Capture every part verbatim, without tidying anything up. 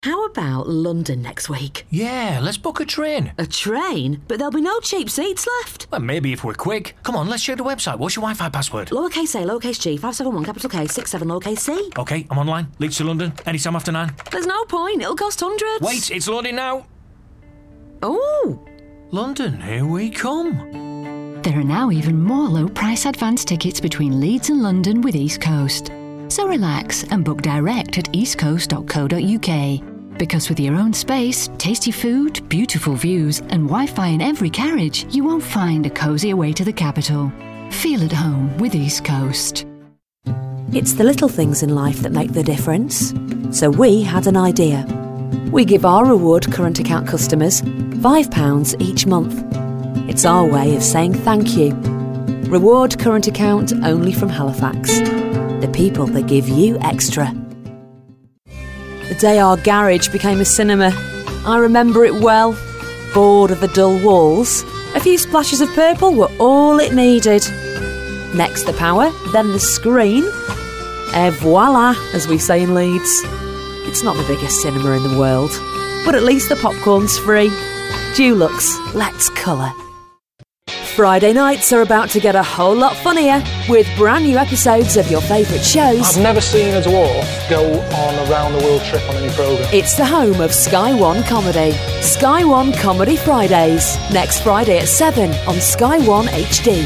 How about London next week? Yeah, let's book a train. A train? But there'll be no cheap seats left. Well, maybe if we're quick. Come on, let's check the website. What's your Wi-Fi password? Lowercase a, lowercase g, five seven one, capital K, six seven, lowercase c. OK, I'm online. Leeds to London, anytime after nine. There's no point, it'll cost hundreds. Wait, it's loading now. Oh! London, here we come. There are now even more low-price advance tickets between Leeds and London with East Coast. So relax and book direct at east coast dot co dot u k. Because with your own space, tasty food, beautiful views and Wi-Fi in every carriage, you won't find a cosier way to the capital. Feel at home with East Coast. It's the little things in life that make the difference. So we had an idea. We give our reward current account customers five pounds each month. It's our way of saying thank you. Reward current account only from Halifax. The people that give you extra. The day our garage became a cinema, I remember it well. Bored of the dull walls, a few splashes of purple were all it needed. Next the power, then the screen. Et voila, as we say in Leeds. It's not the biggest cinema in the world, but at least the popcorn's free. Dulux, let's colour. Friday nights are about to get a whole lot funnier with brand new episodes of your favourite shows. I've never seen a dwarf go on a round the world trip on any programme. It's the home of Sky One Comedy. Sky One Comedy Fridays. Next Friday at seven on Sky One H D.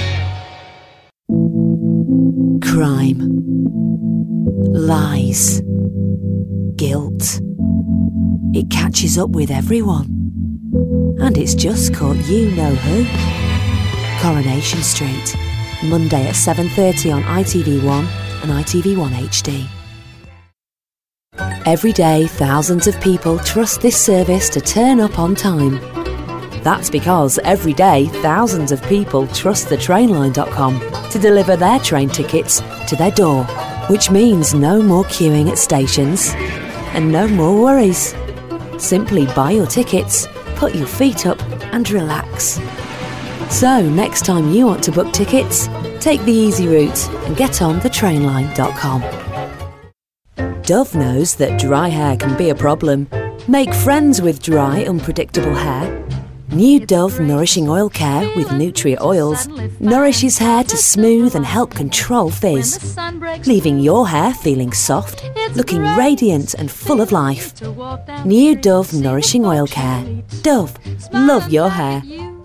Crime. Lies. Guilt. It catches up with everyone. And it's just caught you know who. Coronation Street. Monday at seven thirty on I T V one and I T V one H D. Every day, thousands of people trust this service to turn up on time. That's because every day, thousands of people trust the trainline dot com to deliver their train tickets to their door, which means no more queuing at stations and no more worries. Simply buy your tickets, put your feet up and relax. So, next time you want to book tickets, take the easy route and get on the trainline dot com. Dove knows that dry hair can be a problem. Make friends with dry, unpredictable hair. New Dove Nourishing Oil Care with Nutria Oils nourishes hair to smooth and help control frizz, leaving your hair feeling soft, looking radiant and full of life. New Dove Nourishing Oil Care. Dove, love your hair.